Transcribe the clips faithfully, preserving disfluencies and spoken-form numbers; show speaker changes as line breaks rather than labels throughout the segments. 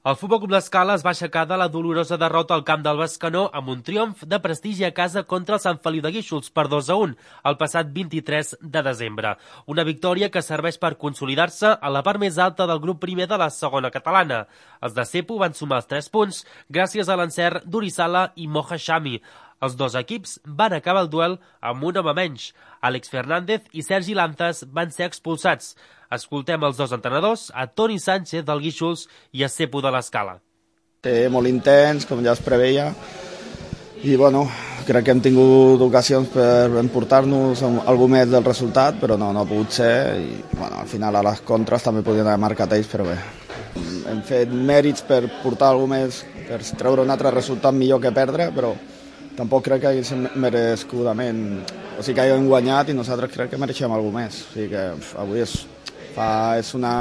El Futbol Club l'Escala es va aixecar de la dolorosa derrota al camp del Bescanó amb un triomf de prestigi a casa contra el Sant Feliu de Guíxols per dos a un el passat vint-i-tres de desembre. Una victòria que serveix per consolidar-se a la part més alta del grup primer de la segona catalana. Els de Cepo van sumar els tres punts gràcies a l'encert d'Urisala i Moja Xami. Els dos equips van acabar el duel amb un home menys. Àlex Fernández i Sergi Lanzas van ser expulsats. Escoltem els dos entrenadors, a Toni Sánchez del Guíxols i a Cepo de l'Escala.
Sí, molt intens, com ja es preveia, i bueno, crec que hem tingut ocasions per emportar-nos alguna més del resultat, però no, no ha pogut ser, i bueno, al final a les contres també podien haver marcat ells, però bé. Hem fet mèrits per portar alguna més, per treure un altre resultat millor que perdre, però tampoc crec que haguéssim merescudament, o sigui que haguem guanyat i nosaltres crec que mereixem alguna més, o sigui que avui és, fa, és una,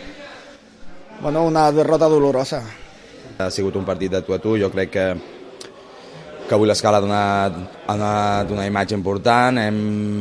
bueno, una derrota dolorosa.
Ha sigut un partit de tu a tu, jo crec que, que avui l'Escala ha donat, ha donat una imatge important, hem,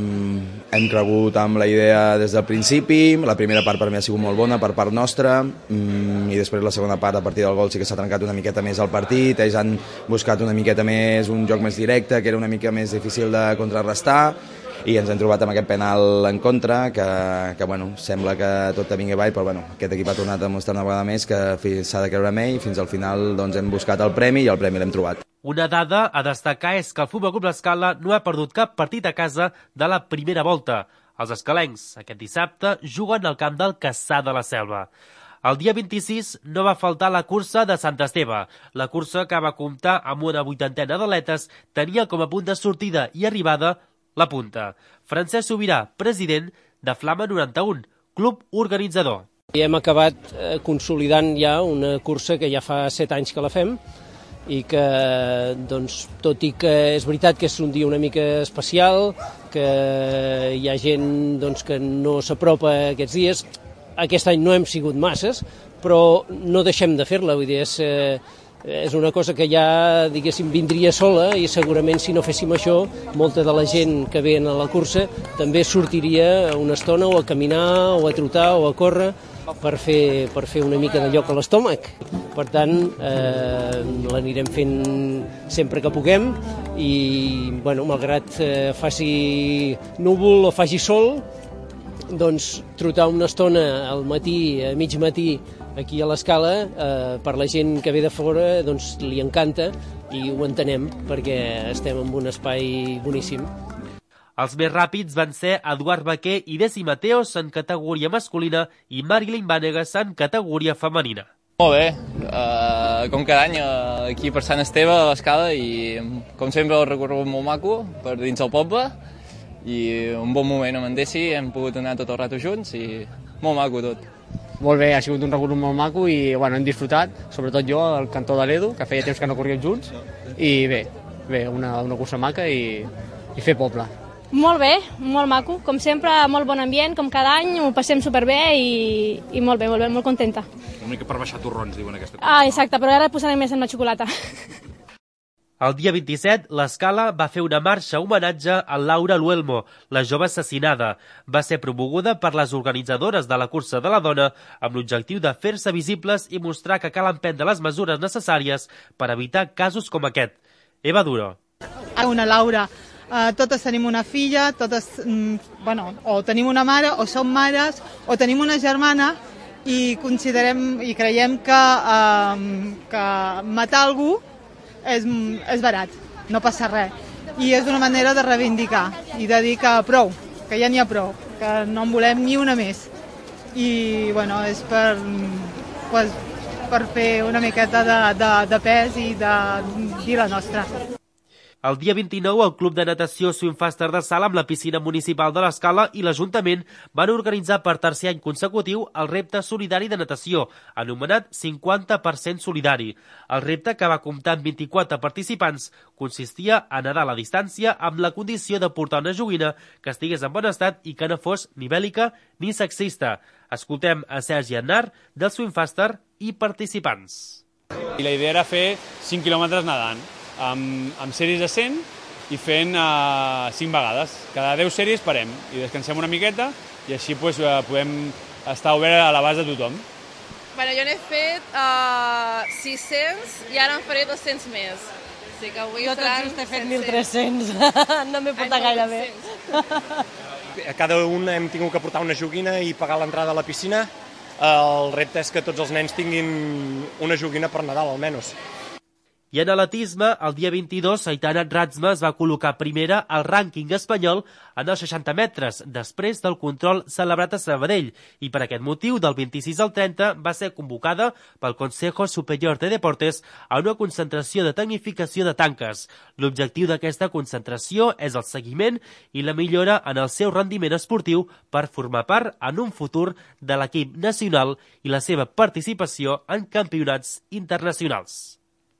hem cregut amb la idea des del principi, la primera part per mi ha sigut molt bona per part nostra, i després la segona part a partir del gol sí que s'ha trencat una miqueta més el partit, ells han buscat una miqueta més un joc més directe, que era una mica més difícil de contrarrestar, i ens hem trobat amb aquest penal en contra, que, que bueno, sembla que tot te vingui avall, però bueno, aquest equip ha tornat a mostrar una vegada més que s'ha de creure en ell, i fins al final doncs, hem buscat el premi i el premi l'hem trobat.
Una dada a destacar és que el Futbol Club l'Escala no ha perdut cap partit a casa de la primera volta. Els escalencs aquest dissabte juguen al camp del Cassà de la Selva. El dia vint-i-sis no va faltar la cursa de Sant Esteve. La cursa, que va comptar amb una vuitantena d'atletes, tenia com a punt de sortida i arribada la punta. Francesc Sobirà, president de Flama noranta-un, club organitzador.
I hem acabat eh, consolidant ja una cursa que ja fa set anys que la fem, i que, doncs, tot i que és veritat que és un dia una mica especial, que hi ha gent doncs, que no s'apropa aquests dies, aquest any no hem sigut masses, però no deixem de fer-la, vull dir, és, eh, és una cosa que ja, diguéssim, vindria sola, i segurament si no féssim això, molta de la gent que ve a la cursa també sortiria una estona o a caminar, o a trotar, o a córrer, per fer, per fer una mica de lloc a l'estómac. Per tant, eh, l'anirem fent sempre que puguem, i, bueno, malgrat eh, faci núvol o faci sol, doncs trotar una estona al matí, a mig matí, aquí a l'Escala, eh, per la gent que ve de fora, doncs li encanta, i ho entenem, perquè estem en un espai boníssim.
Els més ràpids van ser Eduard Baquer i Desi Mateos en categoria masculina i Marilyn Vànegas en categoria femenina.
Molt bé, uh, com cada any uh, aquí per Sant Esteve a l'Escala, i com sempre el recorregut molt maco per dins el poble, i un bon moment amb en Desi, hem pogut anar tot el rato junts i molt maco tot.
Molt bé, ha sigut un recorregut molt maco i bueno, hem disfrutat, sobretot jo, al cantó de l'Edu, que feia temps que no corríem junts, i bé, bé una, una cursa maca i, i fer poble.
Molt bé, molt maco, com sempre, molt bon ambient, com cada any, ho passem superbé i, i molt bé, molt bé, molt contenta.
Una mica per baixar torrons, diuen aquesta cosa.
Ah, exacte, però ara posarem més en la xocolata.
El dia vint-i-set, l'Escala va fer una marxa homenatge a Laura Luelmo, la jove assassinada. Va ser promoguda per les organitzadores de la cursa de la dona amb l'objectiu de fer-se visibles i mostrar que cal emprendre les mesures necessàries per evitar casos com aquest. Eva Duro.
Una Laura, uh, totes tenim una filla, totes, mm, bueno, o tenim una mare, o som mares, o tenim una germana, i considerem i creiem que, uh, que matar algú és, és barat, no passa res. I és una manera de reivindicar i de dir que prou, que ja n'hi ha prou, que no en volem ni una més. I bueno, és per, pues, per fer una miqueta de, de, de pes i de dir la nostra.
El dia vint-i-nou, el Club de Natació Swimfaster de Sala amb la piscina municipal de l'Escala i l'Ajuntament van organitzar per tercer any consecutiu el repte solidari de natació, anomenat cinquanta per cent solidari. El repte, que va comptar amb vint-i-quatre participants, consistia a nedar a la distància amb la condició de portar una joguina que estigués en bon estat i que no fos ni bèl·lica ni sexista. Escoltem a Sergi Anar, del Swimfaster i participants.
I la idea era fer cinc quilòmetres nedant, amb, amb sèries de cent i fent uh, cinc vegades. Cada deu sèries parem i descansem una miqueta, i així pues, uh, podem estar obert a l'abast de tothom.
Bueno, jo n'he fet uh, sis-cents i ara en faré dos-cents més. Sí que avui
jo tot just he fet mil tres-cents, no m'he portat gaire bé.
Cada un hem tingut que portar una joguina i pagar l'entrada a la piscina. El repte és que tots els nens tinguin una joguina per Nadal, almenys.
I en atletisme, el dia vint-i-dos, Aitana Ratzma es va col·locar primera al rànquing espanyol en els seixanta metres, després del control celebrat a Sabadell, i per aquest motiu, del vint-i-sis al trenta, va ser convocada pel Consejo Superior de Deportes a una concentració de tecnificació de tanques. L'objectiu d'aquesta concentració és el seguiment i la millora en el seu rendiment esportiu per formar part en un futur de l'equip nacional i la seva participació en campionats internacionals.